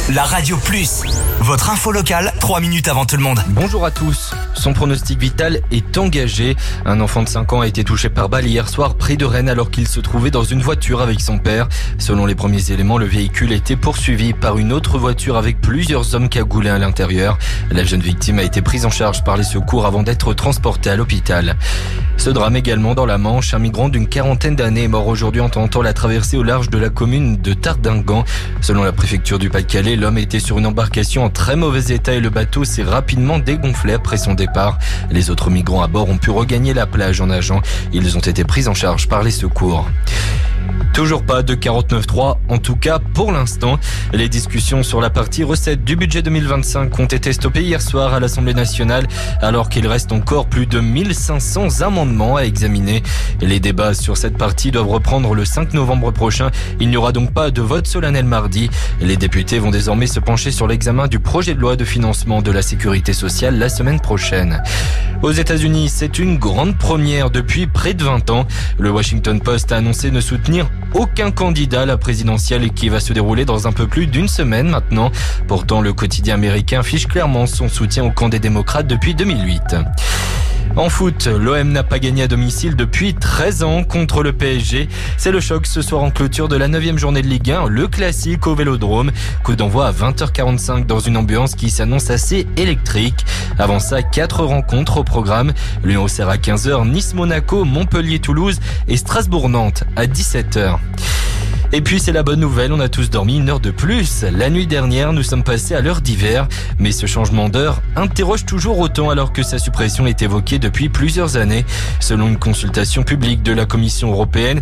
La Radio Plus, votre info locale, 3 minutes avant tout le monde. Bonjour à tous. Son pronostic vital est engagé. Un enfant de 5 ans a été touché par balle hier soir près de Rennes alors qu'il se trouvait dans une voiture avec son père. Selon les premiers éléments, le véhicule était poursuivi par une autre voiture avec plusieurs hommes cagoulés à l'intérieur. La jeune victime a été prise en charge par les secours avant d'être transportée à l'hôpital. Ce drame également dans la Manche. Un migrant d'une quarantaine d'années est mort aujourd'hui en tentant la traversée au large de la commune de Tardingan. Selon la préfecture du Pas-de-Calais, l'homme était sur une embarcation en très mauvais état et le bateau s'est rapidement dégonflé après son départ. Les autres migrants à bord ont pu regagner la plage en nageant. Ils ont été pris en charge par les secours. Toujours pas de 49.3, en tout cas pour l'instant. Les discussions sur la partie recettes du budget 2025 ont été stoppées hier soir à l'Assemblée nationale alors qu'il reste encore plus de 1500 amendements à examiner. Les débats sur cette partie doivent reprendre le 5 novembre prochain. Il n'y aura donc pas de vote solennel mardi. Les députés vont désormais se pencher sur l'examen du projet de loi de financement de la sécurité sociale la semaine prochaine. Aux États-Unis, c'est une grande première depuis près de 20 ans. Le Washington Post a annoncé ne soutenir aucun candidat à la présidentielle qui va se dérouler dans un peu plus d'une semaine maintenant. Pourtant, le quotidien américain affiche clairement son soutien au camp des démocrates depuis 2008. En foot, l'OM n'a pas gagné à domicile depuis 13 ans contre le PSG. C'est le choc ce soir en clôture de la 9e journée de Ligue 1, le classique au Vélodrome. Coup d'envoi à 20h45 dans une ambiance qui s'annonce assez électrique. Avant ça, 4 rencontres au programme. Lyon-Auxerre à 15h, Nice-Monaco, Montpellier-Toulouse et Strasbourg-Nantes à 17h. Et puis c'est la bonne nouvelle, on a tous dormi une heure de plus. La nuit dernière, nous sommes passés à l'heure d'hiver. Mais ce changement d'heure interroge toujours autant alors que sa suppression est évoquée depuis plusieurs années. Selon une consultation publique de la Commission européenne,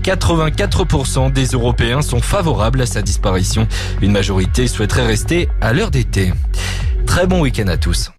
84% des Européens sont favorables à sa disparition. Une majorité souhaiterait rester à l'heure d'été. Très bon week-end à tous.